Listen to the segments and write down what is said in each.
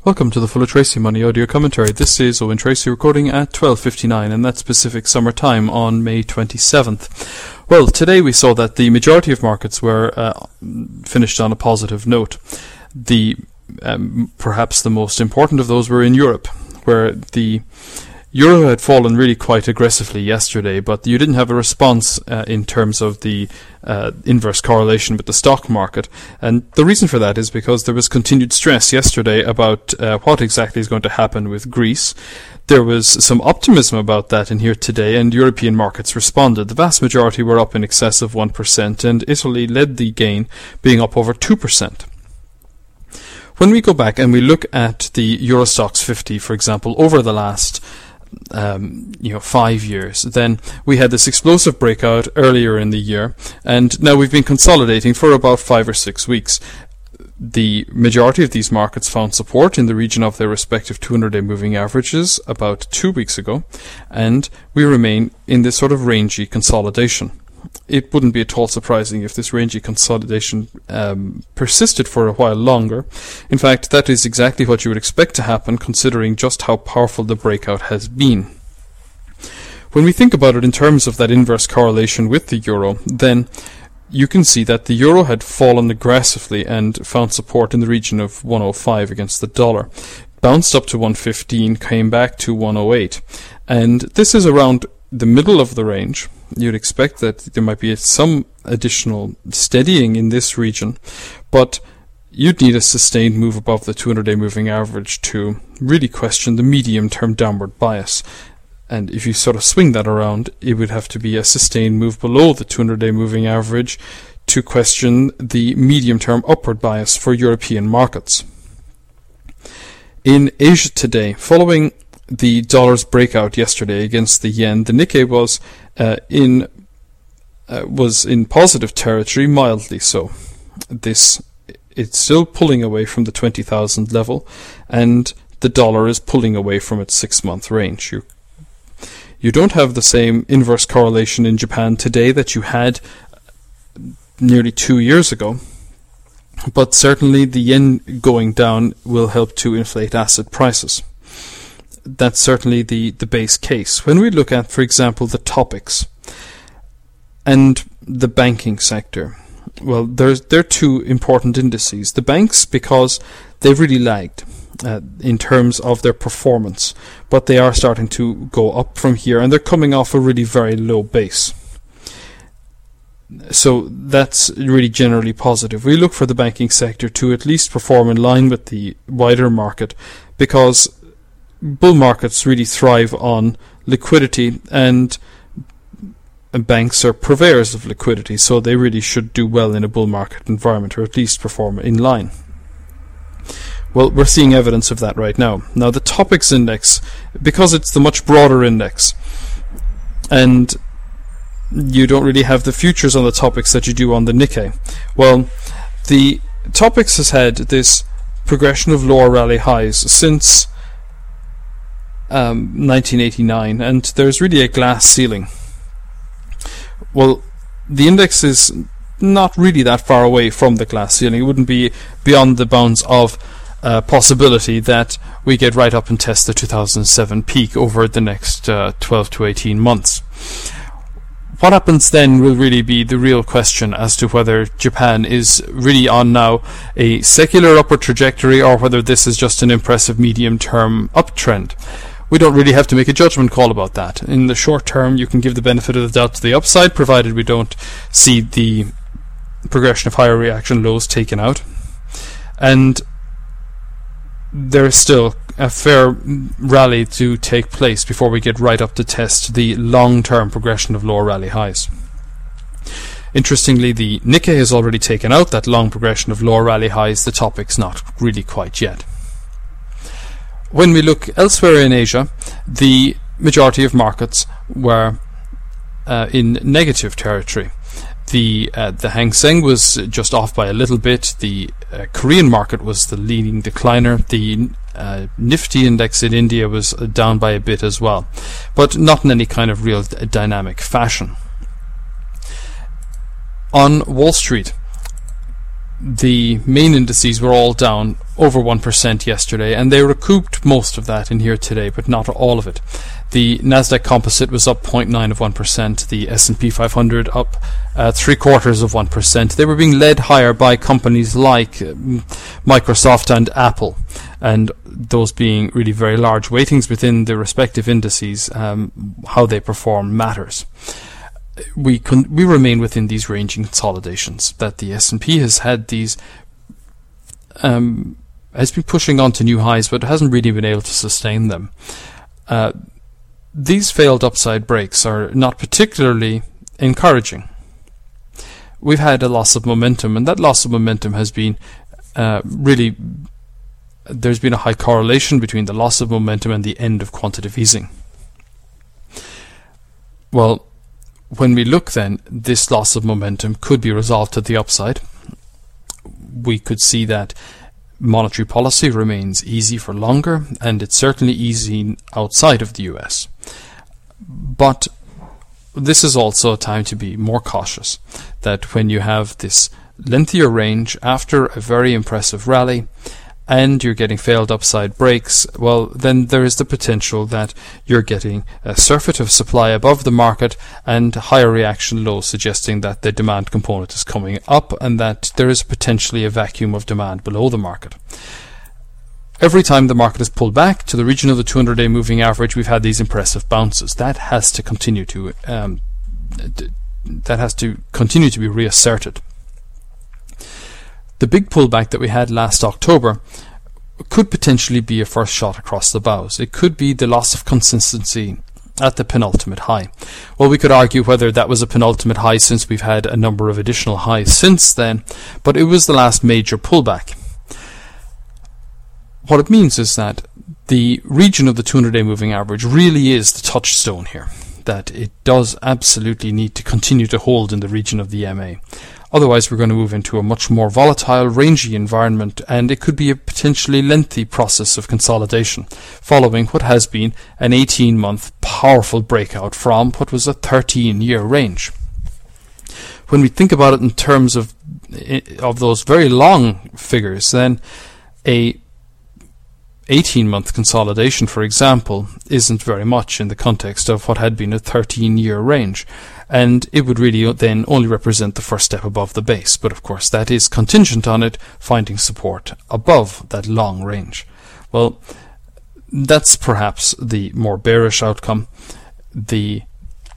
Welcome to the Full of Tracy Money audio commentary. This is Owen Tracy recording at 12:59, and that's Pacific Summer Time on May 27th. Well, today we saw that the majority of markets were finished on a positive note. Perhaps the most important of those were in Europe, where the Euro had fallen really quite aggressively yesterday, but you didn't have a response in terms of the inverse correlation with the stock market. And the reason for that is because there was continued stress yesterday about what exactly is going to happen with Greece. There was some optimism about that in here today, and European markets responded. The vast majority were up in excess of 1%, and Italy led the gain, being up over 2%. When we go back and we look at the Euro Stoxx 50, for example, over the last 5 years, then we had this explosive breakout earlier in the year, and now we've been consolidating for about 5 or 6 weeks. The majority of these markets found support in the region of their respective 200-day moving averages about 2 weeks ago, and we remain in this sort of rangy consolidation. It wouldn't be at all surprising if this rangy consolidation persisted for a while longer. In fact, that is exactly what you would expect to happen, considering just how powerful the breakout has been. When we think about it in terms of that inverse correlation with the euro, then you can see that the euro had fallen aggressively and found support in the region of 105 against the dollar. Bounced up to 115, came back to 108. And this is around the middle of the range. You'd expect that there might be some additional steadying in this region, but you'd need a sustained move above the 200-day moving average to really question the medium-term downward bias. And if you sort of swing that around, it would have to be a sustained move below the 200-day moving average to question the medium-term upward bias for European markets. In Asia today, following the dollar's breakout yesterday against the yen, the Nikkei was in positive territory, mildly so. It's still pulling away from the 20,000 level, and the dollar is pulling away from its 6-month range. You don't have the same inverse correlation in Japan today that you had nearly 2 years ago, but certainly the yen going down will help to inflate asset prices. That's certainly the base case. When we look at, for example, the topics and the banking sector, well, they're two important indices. The banks, because they've really lagged in terms of their performance, but they are starting to go up from here, and they're coming off a really very low base. So that's really generally positive. We look for the banking sector to at least perform in line with the wider market, because bull markets really thrive on liquidity, and banks are purveyors of liquidity, so they really should do well in a bull market environment, or at least perform in line. Well, we're seeing evidence of that right now. Now, the Topix index, because it's the much broader index, and you don't really have the futures on the Topix that you do on the Nikkei. Well, the Topix has had this progression of lower rally highs since 1989, and there's really a glass ceiling. Well, the index is not really that far away from the glass ceiling. It wouldn't be beyond the bounds of possibility that we get right up and test the 2007 peak over the next 12 to 18 months. What happens then will really be the real question as to whether Japan is really on now a secular upward trajectory, or whether this is just an impressive medium-term uptrend. We don't really have to make a judgment call about that. In the short term, you can give the benefit of the doubt to the upside, provided we don't see the progression of higher reaction lows taken out. And there's still a fair rally to take place before we get right up to test the long-term progression of lower rally highs. Interestingly, the Nikkei has already taken out that long progression of lower rally highs. The Topix not really quite yet. When we look elsewhere in Asia, the majority of markets were in negative territory. The Hang Seng was just off by a little bit. The Korean market was the leading decliner. The Nifty index in India was down by a bit as well, but not in any kind of real dynamic fashion. On Wall Street, the main indices were all down over 1% yesterday, and they recouped most of that in here today, but not all of it. The Nasdaq Composite was up 0.9 of 1%, the S&P 500 up 0.75 of 1%. They were being led higher by companies like Microsoft and Apple, and those being really very large weightings within the respective indices. How they perform matters. We remain within these ranging consolidations. That the S&P has had these has been pushing on to new highs, but hasn't really been able to sustain them. These failed upside breaks are not particularly encouraging. We've had a loss of momentum, and that loss of momentum has been really, there's been a high correlation between the loss of momentum and the end of quantitative easing. Well, when we look then, this loss of momentum could be resolved to the upside. We could see that monetary policy remains easy for longer, and it's certainly easy outside of the US. But this is also a time to be more cautious, that when you have this lengthier range after a very impressive rally, and you're getting failed upside breaks, well, then there is the potential that you're getting a surfeit of supply above the market and higher reaction lows, suggesting that the demand component is coming up and that there is potentially a vacuum of demand below the market. Every time the market has pulled back to the region of the 200-day moving average, we've had these impressive bounces. That has to continue to be reasserted. The big pullback that we had last October could potentially be a first shot across the bows. It could be the loss of consistency at the penultimate high. Well, we could argue whether that was a penultimate high, since we've had a number of additional highs since then, but it was the last major pullback. What it means is that the region of the 200-day moving average really is the touchstone here, that it does absolutely need to continue to hold in the region of the MA. Otherwise, we're going to move into a much more volatile, rangy environment, and it could be a potentially lengthy process of consolidation, following what has been an 18-month powerful breakout from what was a 13-year range. When we think about it in terms of those very long figures, then a 18-month consolidation, for example, isn't very much in the context of what had been a 13-year range, and it would really then only represent the first step above the base. But of course that is contingent on it finding support above that long range. Well, that's perhaps the more bearish outcome. I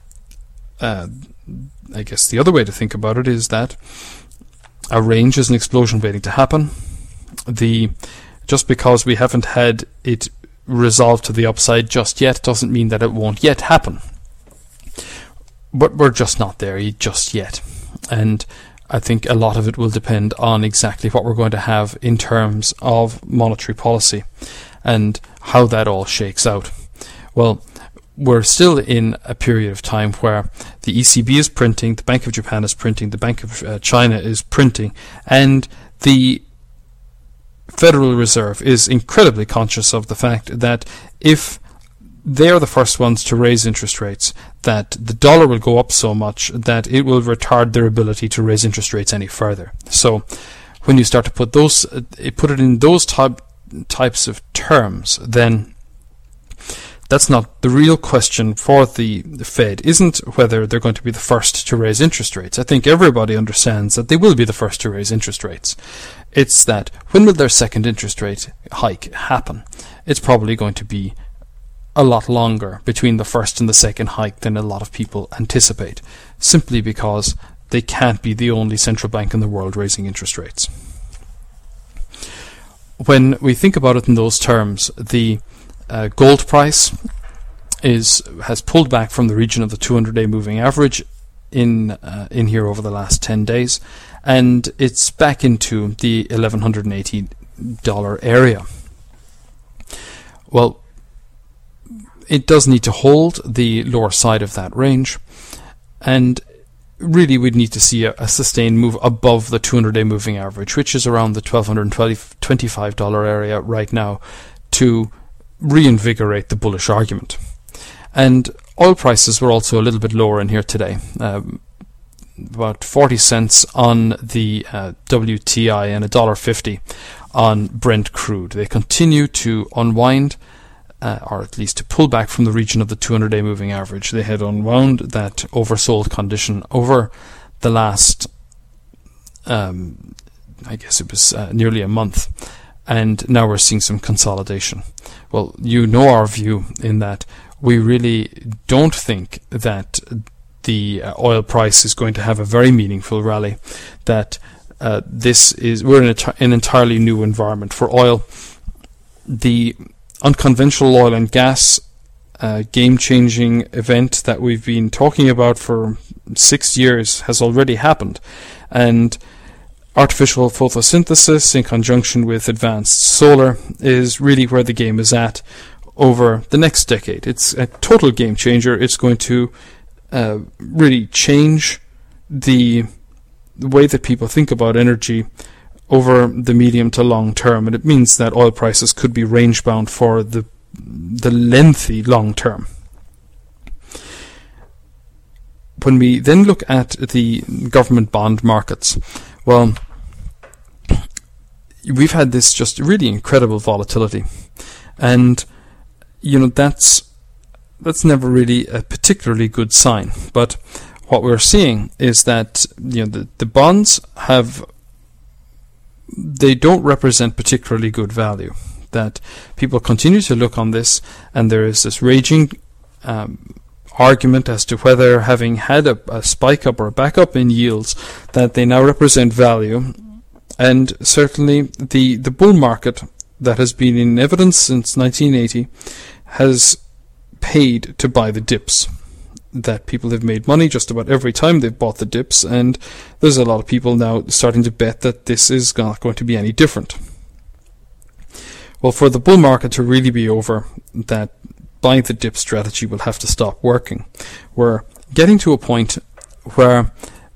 guess the other way to think about it is that a range is an explosion waiting to happen. Just because we haven't had it resolved to the upside just yet doesn't mean that it won't yet happen. But we're just not there just yet. And I think a lot of it will depend on exactly what we're going to have in terms of monetary policy and how that all shakes out. Well, we're still in a period of time where the ECB is printing, the Bank of Japan is printing, the Bank of China is printing, and the Federal Reserve is incredibly conscious of the fact that if they are the first ones to raise interest rates, that the dollar will go up so much that it will retard their ability to raise interest rates any further. So when you start to put it in those types of terms, then that's not the real question for the Fed. Isn't whether they're going to be the first to raise interest rates. I think everybody understands that they will be the first to raise interest rates. It's that when will their second interest rate hike happen? It's probably going to be a lot longer between the first and the second hike than a lot of people anticipate, simply because they can't be the only central bank in the world raising interest rates. When we think about it in those terms, the gold price has pulled back from the region of the 200-day moving average in here over the last 10 days, and it's back into the $1,180 area. Well, it does need to hold the lower side of that range, and really we'd need to see a sustained move above the 200-day moving average, which is around the $1,225 area right now, to reinvigorate the bullish argument. And oil prices were also a little bit lower in here today. about 40 cents on the WTI and $1.50 on Brent crude. They continue to unwind, or at least to pull back from the region of the 200-day moving average. They had unwound that oversold condition over the last, I guess it was nearly a month, and now we're seeing some consolidation. Well, you know our view in that we really don't think that the oil price is going to have a very meaningful rally, that we're in an entirely new environment for oil. The unconventional oil and gas game-changing event that we've been talking about for 6 years has already happened, and artificial photosynthesis in conjunction with advanced solar is really where the game is at over the next decade. It's a total game changer. It's going to really change the way that people think about energy over the medium to long term, and it means that oil prices could be range bound for the lengthy long term. When we then look at the government bond markets, well, we've had this just really incredible volatility, and that's never really a particularly good sign. But what we're seeing is that the bonds they don't represent particularly good value. That people continue to look on this, and there is this raging argument as to whether, having had a spike up or a back up in yields, that they now represent value. And certainly the bull market that has been in evidence since 1980 has paid to buy the dips. That people have made money just about every time they've bought the dips, and there's a lot of people now starting to bet that this is not going to be any different. Well, for the bull market to really be over, that buying the dip strategy will have to stop working. We're getting to a point where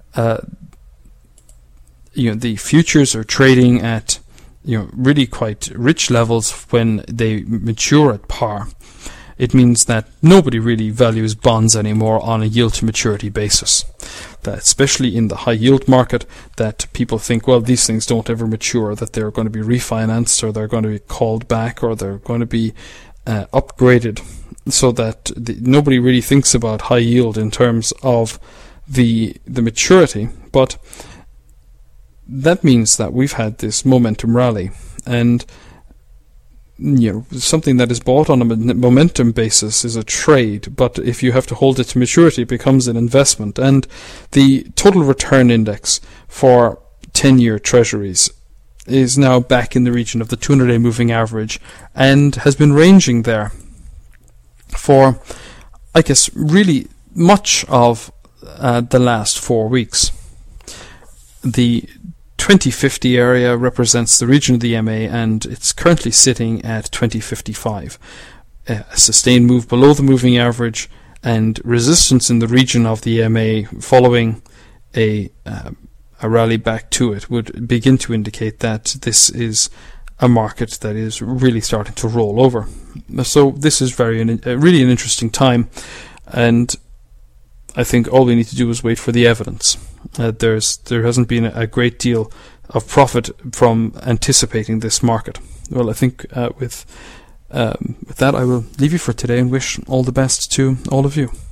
the futures are trading at really quite rich levels when they mature at par. It means that nobody really values bonds anymore on a yield to maturity basis. That especially in the high yield market, that people think, well, these things don't ever mature, that they're going to be refinanced, or they're going to be called back, or they're going to be upgraded, so that nobody really thinks about high yield in terms of the maturity. But that means that we've had this momentum rally, and something that is bought on a momentum basis is a trade, but if you have to hold it to maturity, it becomes an investment. And the total return index for 10-year treasuries is now back in the region of the 200-day moving average, and has been ranging there for, I guess, really much of the last 4 weeks. The 2050 area represents the region of the MA, and it's currently sitting at 2055. A sustained move below the moving average and resistance in the region of the MA following a rally back to it would begin to indicate that this is a market that is really starting to roll over. So this is really an interesting time, and I think all we need to do is wait for the evidence. There hasn't been a great deal of profit from anticipating this market. Well, I think with that I will leave you for today and wish all the best to all of you.